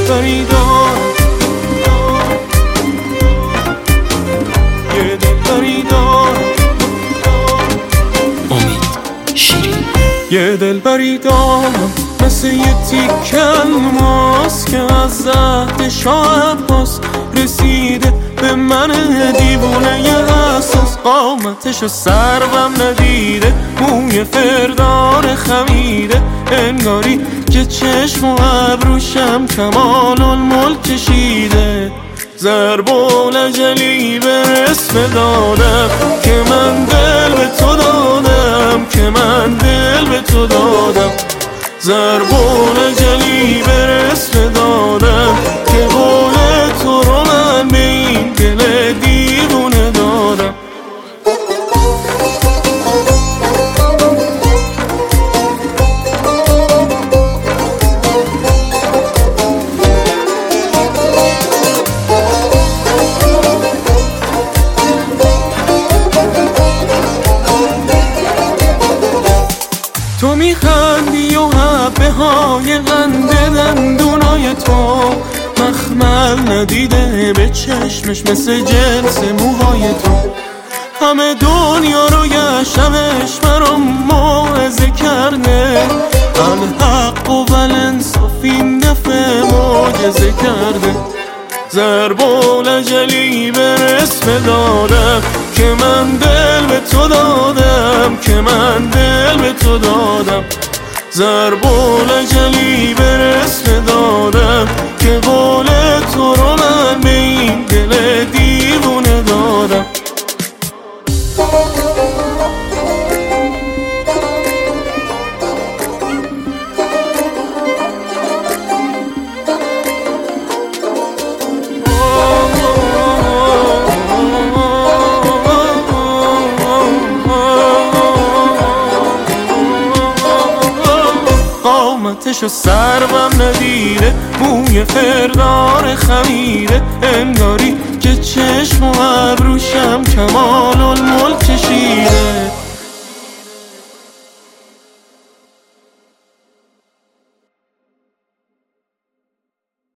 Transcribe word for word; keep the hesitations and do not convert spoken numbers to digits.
دلبری دارم، یه دلبری دارم. امید شیرین. یه دلبری دارم مثل یه تیکه الماس که از زهد شاه عباس رسیده به من دیوونه ی اساس. قامتشو سروم ندیده، موی فردار خمیده، انگاری که چشم و ابروشم کمال الملک کشیده. ضرب العجلی به اسم دادم که من دل به تو دادم، که من دل به تو دادم. ضرب العجلی به اسم دادم که قول تو رو من به این دل دیوونه دادم. تو میخندی و حبه های قند دندونای تو مخمل ندیده به چشمش مثل جنس موهای تو. همه دنیا رو گشتمش برام موعظه کرده، الحق و الانصاف این دفعه معجزه کرده. ضرب العجلی به اسم دادم که من دل به تو دادم، که من دل به تو دادم. ضرب العجلی به اسم دادم که قول تو رو من به این دل دیوونه دادم. قامتشو سروم ندیده، موی فردار خمیده، انگاری که چشم و ابروشم کمان